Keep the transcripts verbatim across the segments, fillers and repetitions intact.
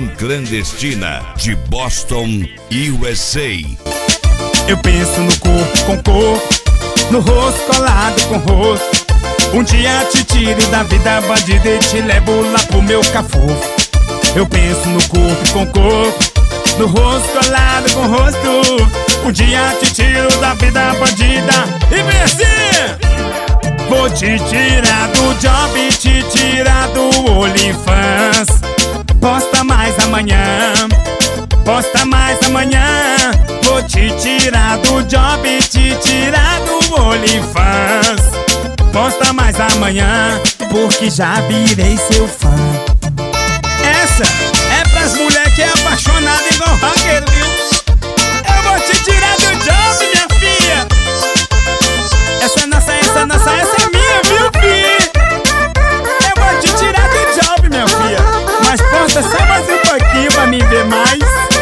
Versão clandestina de Boston, U S A. Eu penso no corpo com corpo, no rosto colado com rosto. Um dia te tiro da vida bandida e te levo lá pro meu cafofo. Eu penso no corpo com corpo, no rosto colado com rosto. Um dia te tiro da vida bandida e vem assim. Vou te tirar do job, te tirar do OnlyFans. Posta mais amanhã, posta mais amanhã. Vou te tirar do job, te tirar do OnlyFans. Posta mais amanhã, porque já virei seu fã. Essa é pras mulher que é apaixonada igual rocker, viu? Eu vou te tirar do job, minha filha. Essa é nossa, essa é nossa, essa é minha, viu, filha? Eu vou te tirar do job, minha filha. Mas posta só mais um pouquinho pra me ver mais.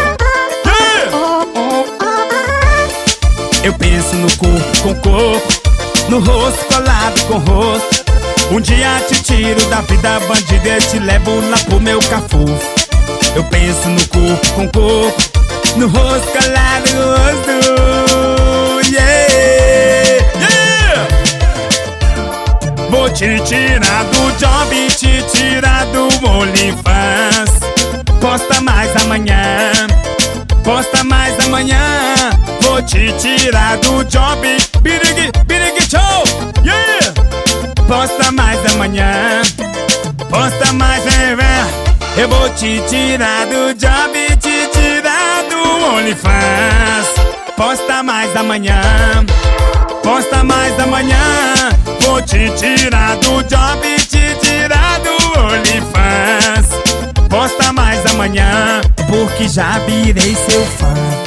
Eu penso no corpo com corpo, no rosto colado com rosto. Um dia te tiro da vida bandida e te levo lá pro meu cafofo. Eu penso no corpo com corpo, no rosto colado com rosto. Yeah, yeah. Vou te tirar do job, te tirar do OnlyFans. Posta mais amanhã, posta mais amanhã. Vou te tirar do job, birigui, birigui, show, yeah! Posta mais amanhã, posta mais amanhã. Eu vou te tirar do job, te tirar do OnlyFans. Posta mais amanhã, posta mais amanhã. Vou te tirar do job, te tirar do OnlyFans. Posta mais amanhã, porque já virei seu fã.